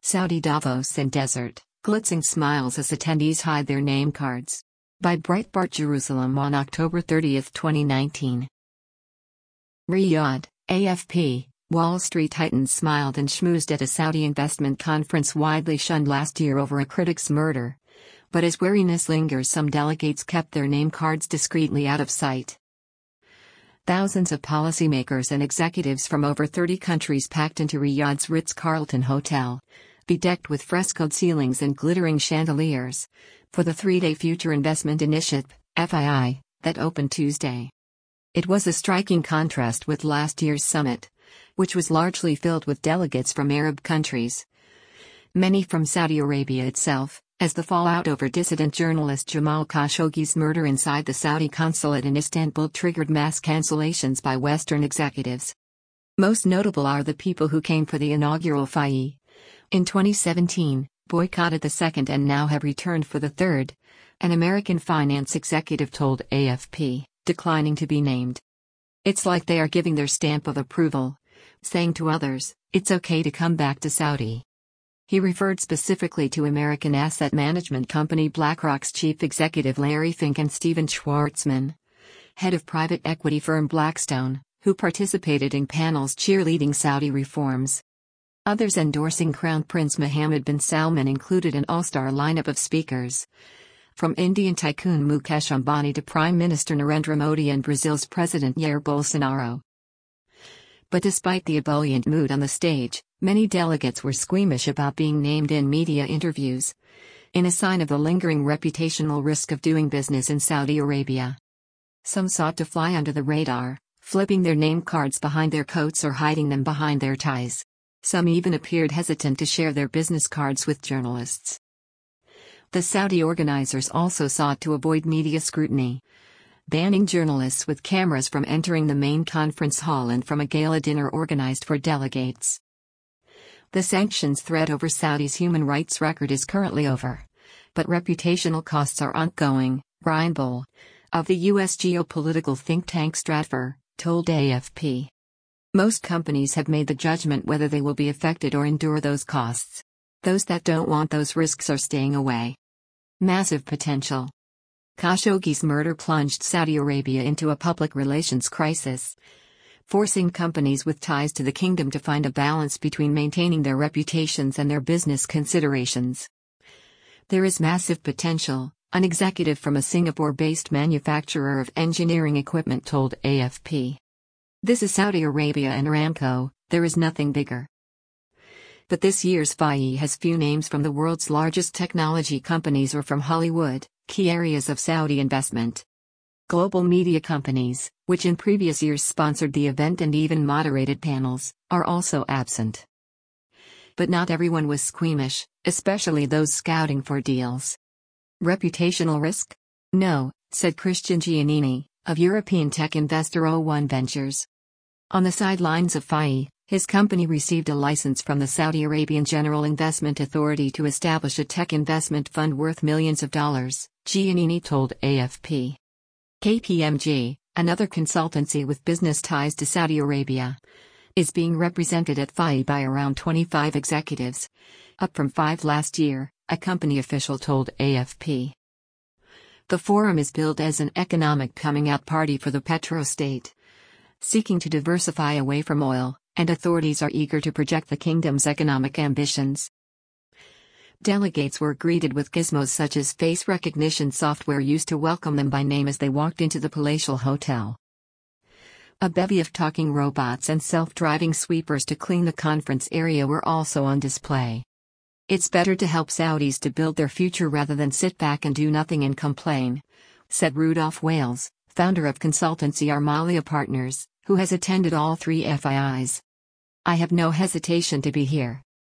Saudi Davos and Desert, glitzing smiles as attendees hide their name cards. By Breitbart Jerusalem on October 30, 2019. Riyadh, AFP, Wall Street titans smiled and schmoozed at a Saudi investment conference widely shunned last year over a critic's murder. But as wariness lingers, some delegates kept their name cards discreetly out of sight. Thousands of policymakers and executives from over 30 countries packed into Riyadh's Ritz-Carlton Hotel, bedecked with frescoed ceilings and glittering chandeliers, for the three-day Future Investment Initiative, FII, that opened Tuesday. It was a striking contrast with last year's summit, which was largely filled with delegates from Arab countries. Many from Saudi Arabia itself, as the fallout over dissident journalist Jamal Khashoggi's murder inside the Saudi consulate in Istanbul triggered mass cancellations by Western executives. Most notable are the people who came for the inaugural FII in 2017, boycotted the second and now have returned for the third, an American finance executive told AFP, declining to be named. It's like they are giving their stamp of approval, saying to others, it's okay to come back to Saudi. He referred specifically to American asset management company BlackRock's chief executive Larry Fink and Steven Schwarzman, head of private equity firm Blackstone, who participated in panels cheerleading Saudi reforms. Others endorsing Crown Prince Mohammed bin Salman included an all-star lineup of speakers, from Indian tycoon Mukesh Ambani to Prime Minister Narendra Modi and Brazil's President Jair Bolsonaro. But despite the ebullient mood on the stage, many delegates were squeamish about being named in media interviews, in a sign of the lingering reputational risk of doing business in Saudi Arabia. Some sought to fly under the radar, flipping their name cards behind their coats or hiding them behind their ties. Some even appeared hesitant to share their business cards with journalists. The Saudi organizers also sought to avoid media scrutiny, banning journalists with cameras from entering the main conference hall and from a gala dinner organized for delegates. The sanctions threat over Saudi's human rights record is currently over, but reputational costs are ongoing, Ryan Bull, of the U.S. geopolitical think tank Stratfor, told AFP. Most companies have made the judgment whether they will be affected or endure those costs. Those that don't want those risks are staying away. Massive potential. Khashoggi's murder plunged Saudi Arabia into a public relations crisis, forcing companies with ties to the kingdom to find a balance between maintaining their reputations and their business considerations. There is massive potential, an executive from a Singapore-based manufacturer of engineering equipment told AFP. This is Saudi Arabia and Aramco, there is nothing bigger. But this year's FII has few names from the world's largest technology companies or from Hollywood, key areas of Saudi investment. Global media companies, which in previous years sponsored the event and even moderated panels, are also absent. But not everyone was squeamish, especially those scouting for deals. Reputational risk? No, said Christian Giannini, of European tech investor O1 Ventures. On the sidelines of FII, his company received a license from the Saudi Arabian General Investment Authority to establish a tech investment fund worth millions of dollars, Giannini told AFP. KPMG, another consultancy with business ties to Saudi Arabia, is being represented at FII by around 25 executives, up from 5 last year, a company official told AFP. The forum is billed as an economic coming-out party for the petrostate, seeking to diversify away from oil, and authorities are eager to project the kingdom's economic ambitions. Delegates were greeted with gizmos such as face recognition software used to welcome them by name as they walked into the palatial hotel. A bevy of talking robots and self-driving sweepers to clean the conference area were also on display. It's better to help Saudis to build their future rather than sit back and do nothing and complain, said Rudolph Wales, founder of consultancy Armalia Partners, who has attended all 3 FIIs. I have no hesitation to be here.